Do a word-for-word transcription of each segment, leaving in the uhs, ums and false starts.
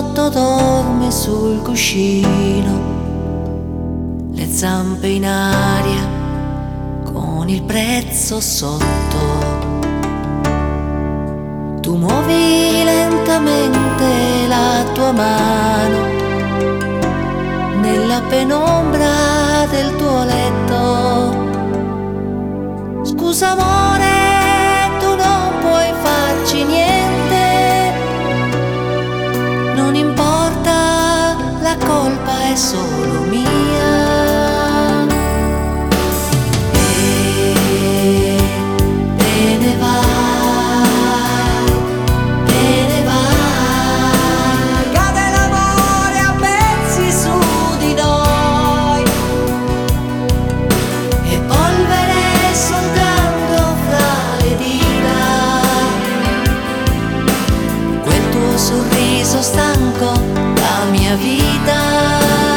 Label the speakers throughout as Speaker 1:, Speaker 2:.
Speaker 1: sotto dorme sul cuscino, le zampe in aria con il prezzo sotto. Tu muovi lentamente la tua mano nella penombra del tuo letto. Scusa amore, tu non puoi farci niente, non importa, la colpa è solo mia. E te ne vai, te ne vai, cade l'amore a pezzi su di noi, e polvere soltanto fra le dita, quel tuo sorriso stanco la mia vita.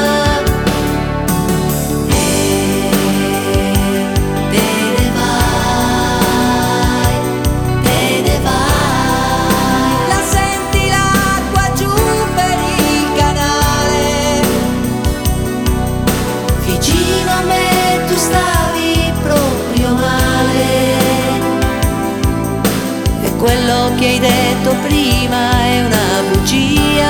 Speaker 1: Quello che hai detto prima è una bugia.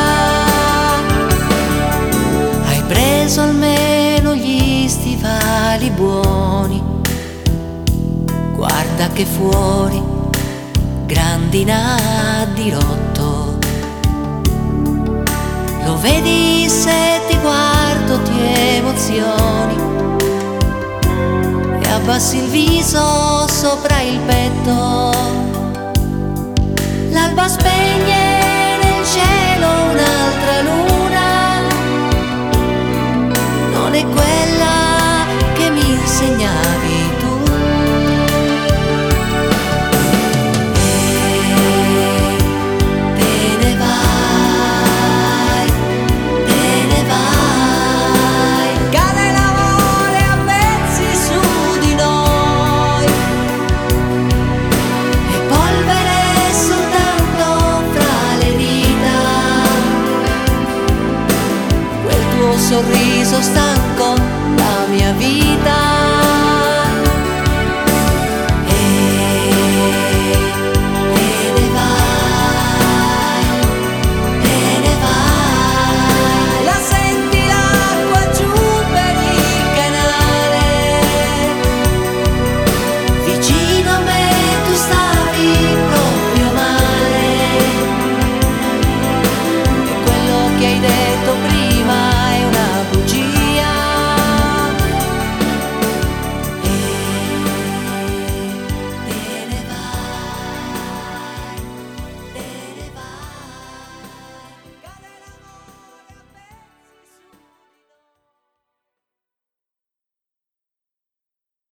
Speaker 1: Hai preso almeno gli stivali buoni. Guarda che fuori grandina di rotto. Lo vedi se ti guardo ti emozioni e abbassi il viso sopra il petto. L'alba spegne nel cielo un'altra luna, non è quella che mi insegnavi.